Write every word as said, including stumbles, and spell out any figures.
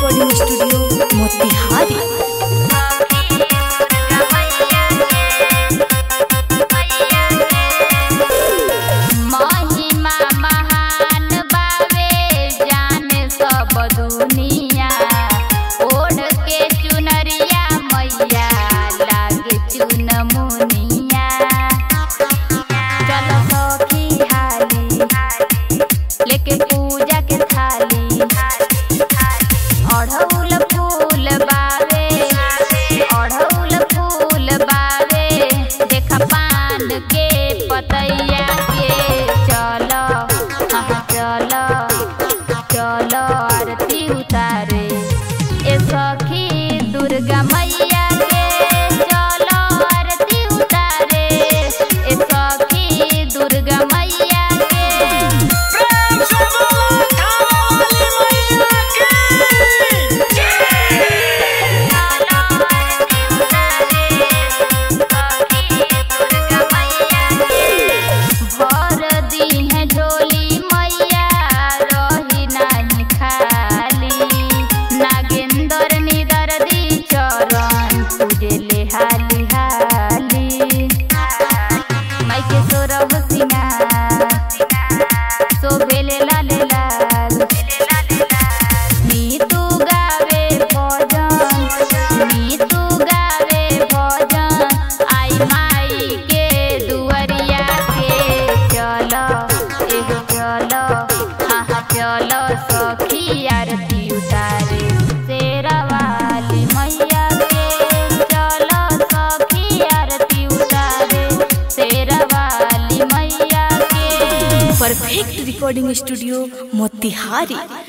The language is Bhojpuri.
Recording studio Motihari. महिमा महान बावे जाने सब दुनिया, ओढ़ के चुनरिया मैया लागे चुनमुनिया। चलो सखी हाली लेके पूजा के थाली, अढ़ौल फूल बावे अढ़ौल फूल बावे, देखा पान के पतैया के। चलो हाँ चलो चलो आरती उतारे ए सखी दुर्गा मैया के। चलो आरती उतारे ए सखी दुर्गा मैया के। प्रेम से बोलो थाने वाली मैया की। भर दी है झोली मैया रही नहीं खाली, नागेंद्र निदर दी चरण पूजले हाली हाली। माई के सोरह सिंगार शोभेले लाल लाल, नीतू गावे भजन नीतू गावे भजन, आई माई के दुआरिया के। चलो एगो चलो हाँ चलो सखी आरती उतारे शेरा वाली मैया के। चलो सखी आरती उतारे शेरा वाली मैया के। Perfect recording studio Motihari.